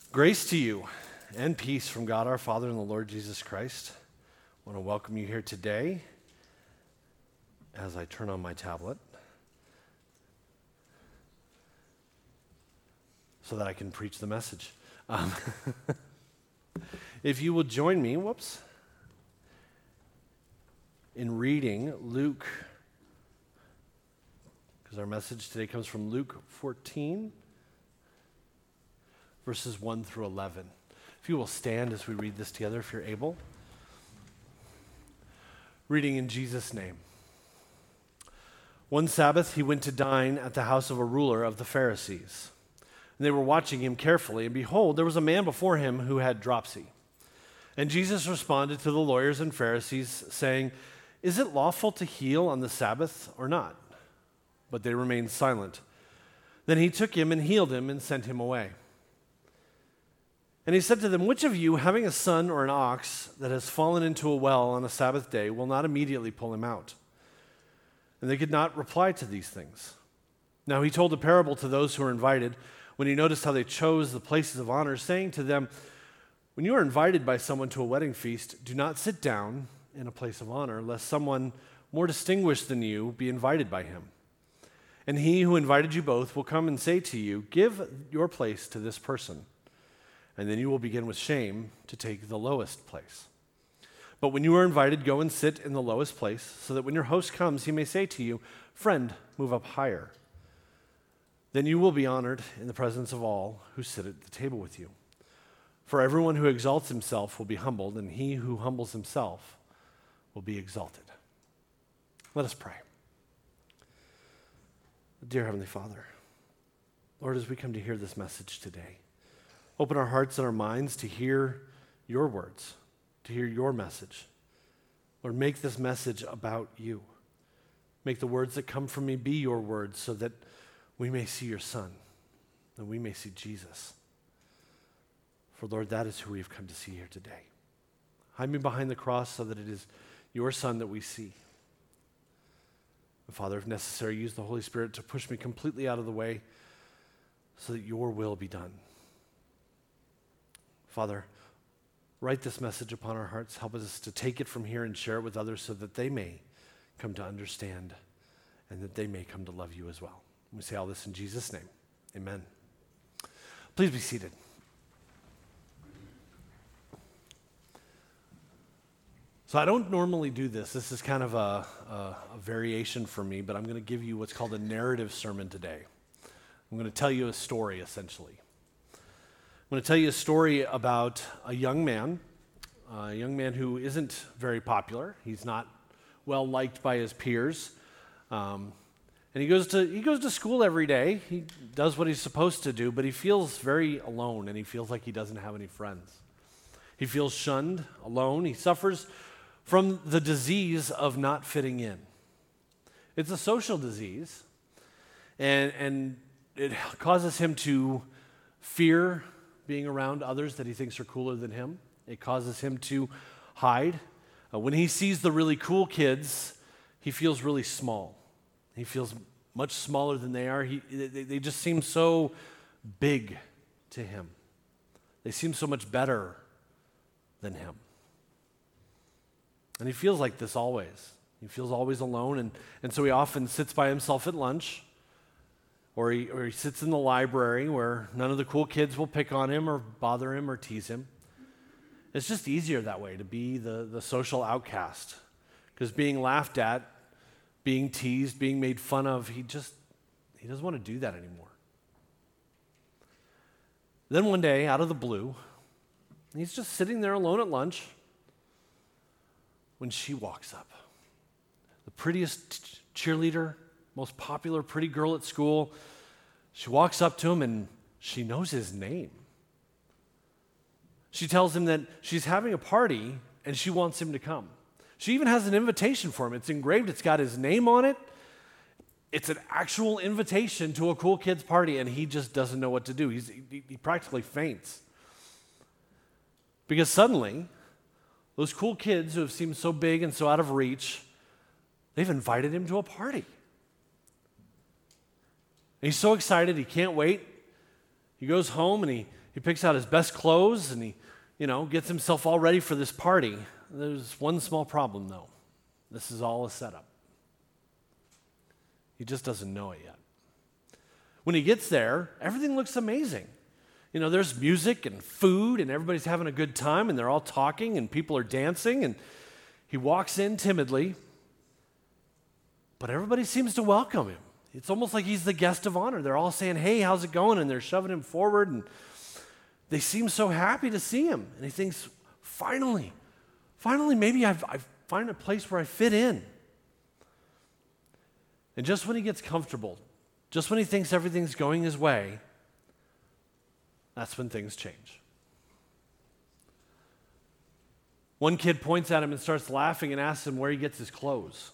Grace to you and peace from God our Father and the Lord Jesus Christ. I want to welcome you here today as I turn on my tablet so that I can preach the message. If you will join me, in reading Luke, because our message today comes from Luke 14, verses 1 through 11. If you will stand as we read this together, if you're able. Reading in Jesus' name. One Sabbath, he went to dine at the house of a ruler of the Pharisees. And they were watching him carefully, and behold, there was a man before him who had dropsy. And Jesus responded to the lawyers and Pharisees, saying, "Is it lawful to heal on the Sabbath or not?" But they remained silent. Then he took him and healed him and sent him away. And he said to them, "Which of you, having a son or an ox that has fallen into a well on a Sabbath day, will not immediately pull him out?" And they could not reply to these things. Now he told a parable to those who were invited, when he noticed how they chose the places of honor, saying to them, "When you are invited by someone to a wedding feast, do not sit down in a place of honor, lest someone more distinguished than you be invited by him. And he who invited you both will come and say to you, 'Give your place to this person.' And then you will begin with shame to take the lowest place. But when you are invited, go and sit in the lowest place, so that when your host comes, he may say to you, 'Friend, move up higher.' Then you will be honored in the presence of all who sit at the table with you. For everyone who exalts himself will be humbled, and he who humbles himself will be exalted." Let us pray. Dear Heavenly Father, Lord, as we come to hear this message today, open our hearts and our minds to hear your words, to hear your message. Lord, make this message about you. Make the words that come from me be your words so that we may see your Son, that we may see Jesus. For Lord, that is who we've come to see here today. Hide me behind the cross so that it is your Son that we see. And Father, if necessary, use the Holy Spirit to push me completely out of the way so that your will be done. Father, write this message upon our hearts. Help us to take it from here and share it with others so that they may come to understand and that they may come to love you as well. We say all this in Jesus' name. Amen. Please be seated. So I don't normally do this. This is kind of a variation for me, but I'm going to give you what's called a narrative sermon today. I'm going to tell you a story, essentially. I'm going to tell you a story about a young man who isn't very popular. He's not well liked by his peers. And he goes to school every day. He does what he's supposed to do, but he feels very alone, and he feels like he doesn't have any friends. He feels shunned, alone. He suffers from the disease of not fitting in. It's a social disease, and it causes him to fear being around others that he thinks are cooler than him. It causes him to hide. When he sees the really cool kids, he feels really small. He feels much smaller than they are. They just seem so big to him. They seem so much better than him. And he feels like this always. He feels always alone, and so he often sits by himself at lunch, or he sits in the library where none of the cool kids will pick on him or bother him or tease him. It's just easier that way to be the social outcast, because being laughed at, being teased, being made fun of, he doesn't want to do that anymore. Then one day, out of the blue, he's just sitting there alone at lunch when she walks up. The prettiest cheerleader, most popular pretty girl at school. She walks up to him and she knows his name. She tells him that she's having a party and she wants him to come. She even has an invitation for him. It's engraved, it's got his name on it. It's an actual invitation to a cool kid's party, and he just doesn't know what to do. He practically faints. Because suddenly, those cool kids who have seemed so big and so out of reach, they've invited him to a party. And he's so excited, he can't wait. He goes home and He picks out his best clothes and he, gets himself all ready for this party. There's one small problem, though. This is all a setup. He just doesn't know it yet. When he gets there, everything looks amazing. There's music and food, and everybody's having a good time, and they're all talking, and people are dancing, and he walks in timidly, but everybody seems to welcome him. It's almost like he's the guest of honor. They're all saying, "Hey, how's it going?" And they're shoving him forward, and they seem so happy to see him. And he thinks, finally, maybe I find a place where I fit in. And just when he gets comfortable, just when he thinks everything's going his way, that's when things change. One kid points at him and starts laughing and asks him where he gets his clothes.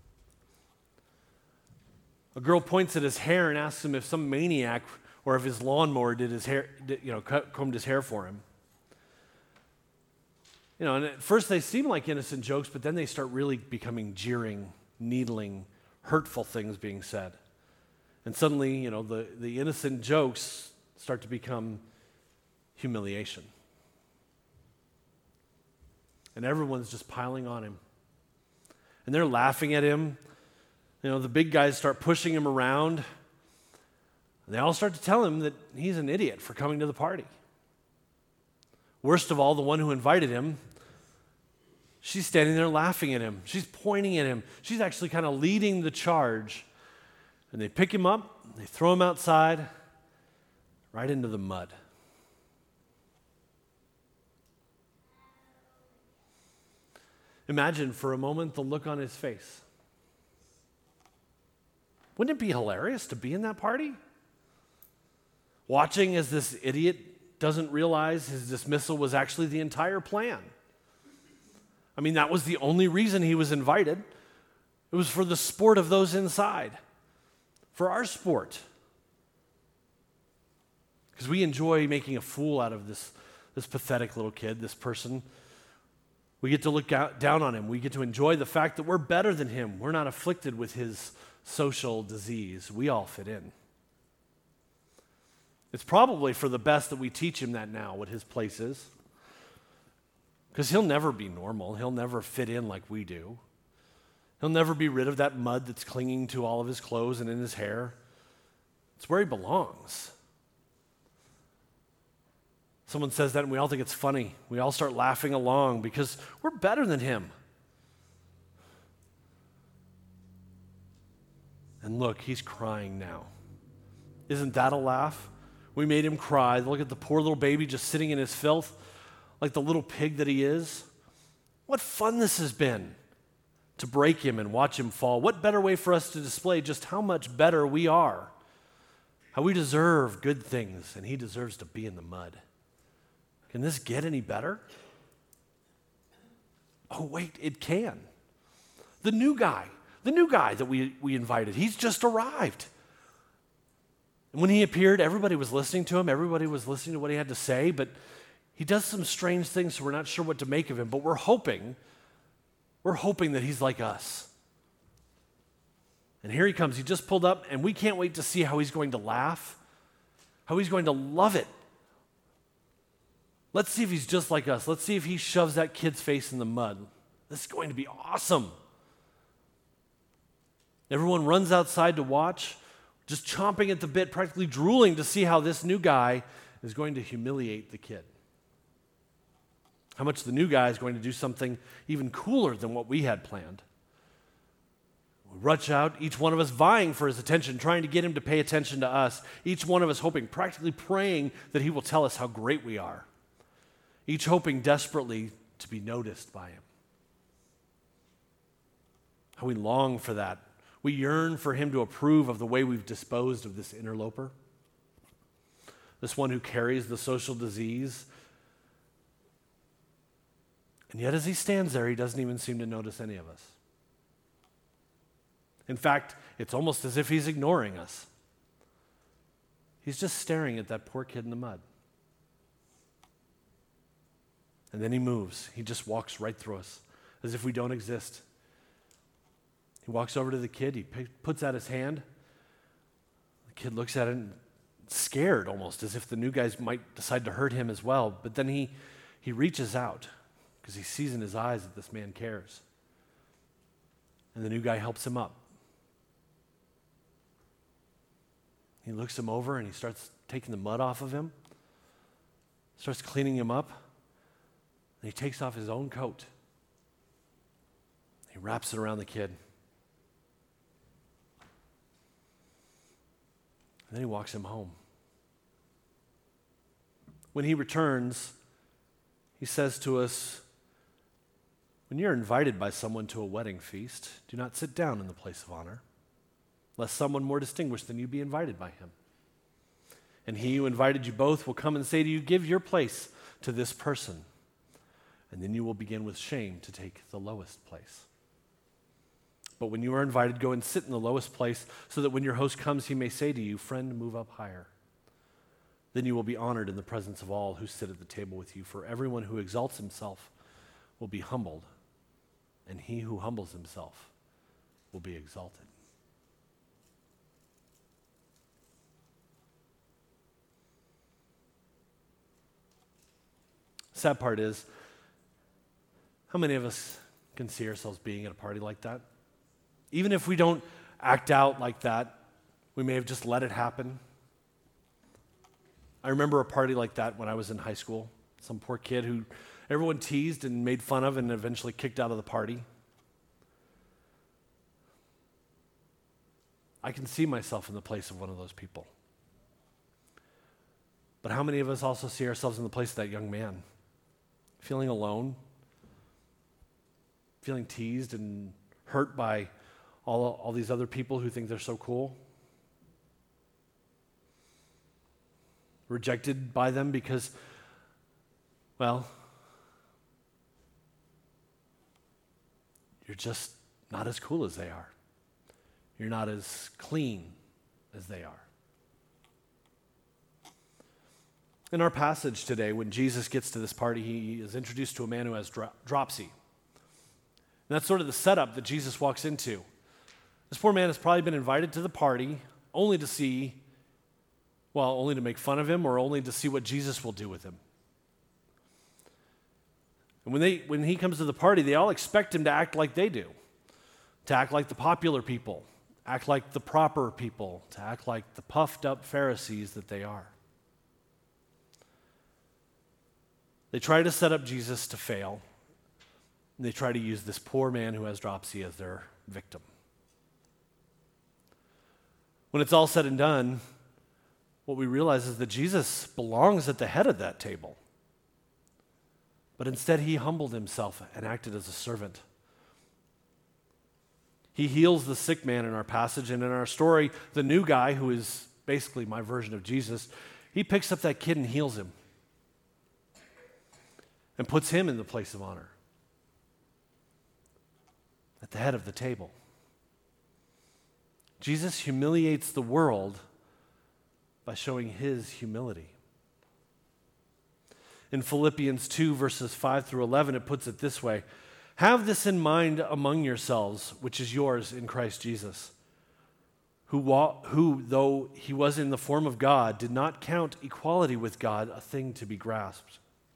A girl points at his hair and asks him if some maniac or if his lawnmower combed his hair for him. And at first they seem like innocent jokes, but then they start really becoming jeering, needling, hurtful things being said. And suddenly, the innocent jokes start to become humiliation. And everyone's just piling on him. And they're laughing at him. The big guys start pushing him around. And they all start to tell him that he's an idiot for coming to the party. Worst of all, the one who invited him, she's standing there laughing at him. She's pointing at him. She's actually kind of leading the charge. And they pick him up, they throw him outside, right into the mud. Imagine for a moment the look on his face. Wouldn't it be hilarious to be in that party? Watching as this idiot doesn't realize his dismissal was actually the entire plan. That was the only reason he was invited. It was for the sport of those inside, for our sport. Because we enjoy making a fool out of this pathetic little kid, this person. We get to look down on him. We get to enjoy the fact that we're better than him. We're not afflicted with his social disease. We all fit in. It's probably for the best that we teach him that now, what his place is. Because he'll never be normal. He'll never fit in like we do. He'll never be rid of that mud that's clinging to all of his clothes and in his hair. It's where he belongs. Someone says that and we all think it's funny. We all start laughing along because we're better than him. And look, he's crying now. Isn't that a laugh? We made him cry. Look at the poor little baby just sitting in his filth like the little pig that he is. What fun this has been to break him and watch him fall. What better way for us to display just how much better we are, how we deserve good things, and he deserves to be in the mud. Can this get any better? Oh, wait, it can. The new guy that we invited, he's just arrived. And when he appeared, everybody was listening to him. Everybody was listening to what he had to say, but he does some strange things, so we're not sure what to make of him. But we're hoping that he's like us. And here he comes. He just pulled up, and we can't wait to see how he's going to laugh, how he's going to love it. Let's see if he's just like us. Let's see if he shoves that kid's face in the mud. This is going to be awesome. Everyone runs outside to watch, just chomping at the bit, practically drooling to see how this new guy is going to humiliate the kid. How much the new guy is going to do something even cooler than what we had planned. We rush out, each one of us vying for his attention, trying to get him to pay attention to us. Each one of us hoping, practically praying that he will tell us how great we are. Each hoping desperately to be noticed by him. How we long for that. We yearn for him to approve of the way we've disposed of this interloper, this one who carries the social disease. And yet as he stands there, he doesn't even seem to notice any of us. In fact, it's almost as if he's ignoring us. He's just staring at that poor kid in the mud. And then he moves. He just walks right through us, as if we don't exist. He walks over to the kid. He puts out his hand. The kid looks at it and scared almost, as if the new guys might decide to hurt him as well. But then he reaches out because he sees in his eyes that this man cares. And the new guy helps him up. He looks him over and he starts taking the mud off of him, starts cleaning him up, and he takes off his own coat. He wraps it around the kid. And then he walks him home. When he returns, he says to us, when you're invited by someone to a wedding feast, do not sit down in the place of honor, lest someone more distinguished than you be invited by him. And he who invited you both will come and say to you, give your place to this person. And then you will begin with shame to take the lowest place. But when you are invited, go and sit in the lowest place, so that when your host comes, he may say to you, friend, move up higher. Then you will be honored in the presence of all who sit at the table with you. For everyone who exalts himself will be humbled, and he who humbles himself will be exalted. Sad part is, how many of us can see ourselves being at a party like that? Even if we don't act out like that, we may have just let it happen. I remember a party like that when I was in high school. Some poor kid who everyone teased and made fun of and eventually kicked out of the party. I can see myself in the place of one of those people. But how many of us also see ourselves in the place of that young man? Feeling alone, feeling teased and hurt by all these other people who think they're so cool. Rejected by them because, well, you're just not as cool as they are. You're not as clean as they are. In our passage today, when Jesus gets to this party, he is introduced to a man who has dropsy. And that's sort of the setup that Jesus walks into. This poor man has probably been invited to the party only to make fun of him or only to see what Jesus will do with him. And when he comes to the party, they all expect him to act like they do, to act like the popular people, act like the proper people, to act like the puffed up Pharisees that they are. They try to set up Jesus to fail, and they try to use this poor man who has dropsy as their victim. When it's all said and done, what we realize is that Jesus belongs at the head of that table. But instead, he humbled himself and acted as a servant. He heals the sick man in our passage, and in our story, the new guy, who is basically my version of Jesus, he picks up that kid and heals him and puts him in the place of honor at the head of the table. Jesus humiliates the world by showing his humility. In Philippians 2, verses 5 through 11, it puts it this way: have this in mind among yourselves, which is yours in Christ Jesus, who, though he was in the form of God, did not count equality with God a thing to be grasped,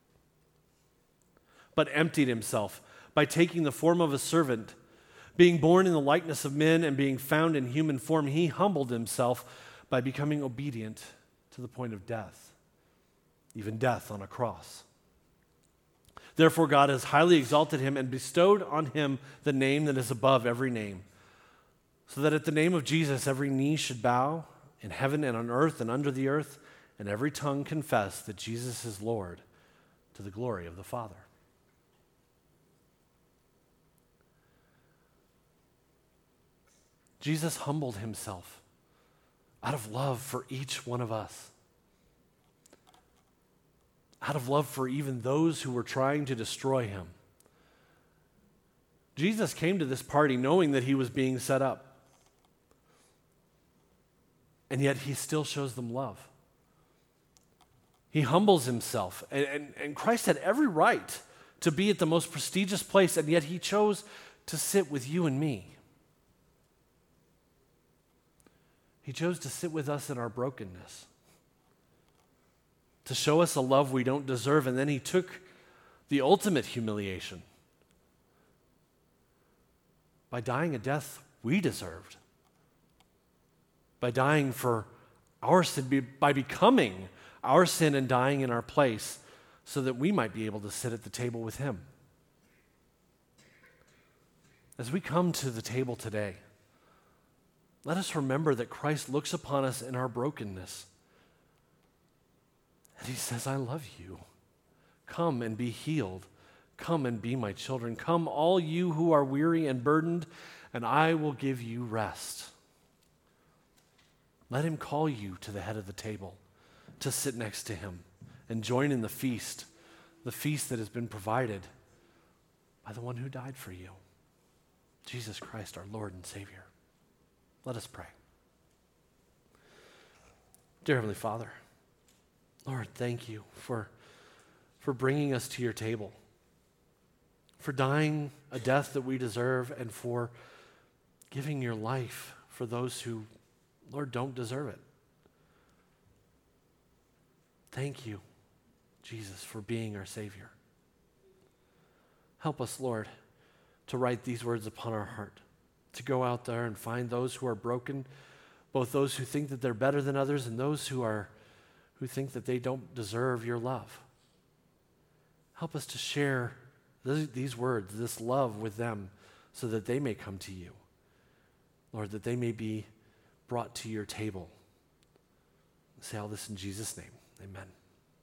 but emptied himself by taking the form of a servant. Being born in the likeness of men and being found in human form, he humbled himself by becoming obedient to the point of death, even death on a cross. Therefore, God has highly exalted him and bestowed on him the name that is above every name, so that at the name of Jesus every knee should bow in heaven and on earth and under the earth, and every tongue confess that Jesus is Lord, to the glory of the Father. Jesus humbled himself out of love for each one of us, out of love for even those who were trying to destroy him. Jesus came to this party knowing that he was being set up, and yet he still shows them love. He humbles himself, and Christ had every right to be at the most prestigious place, and yet he chose to sit with you and me. He chose to sit with us in our brokenness. to show us a love we don't deserve, and then he took the ultimate humiliation by dying a death we deserved, by dying for our sin, by becoming our sin and dying in our place so that we might be able to sit at the table with him. As we come to the table today, let us remember that Christ looks upon us in our brokenness. And he says, I love you. Come and be healed. Come and be my children. Come, all you who are weary and burdened, and I will give you rest. Let him call you to the head of the table, to sit next to him and join in the feast that has been provided by the one who died for you, Jesus Christ, our Lord and Savior. Let us pray. Dear Heavenly Father, Lord, thank you for bringing us to your table, for dying a death that we deserve, and for giving your life for those who, Lord, don't deserve it. Thank you, Jesus, for being our Savior. Help us, Lord, to write these words upon our heart, to go out there and find those who are broken, both those who think that they're better than others and those who think that they don't deserve your love. Help us to share these words, this love with them, so that they may come to you. Lord, that they may be brought to your table. I say all this in Jesus' name. Amen.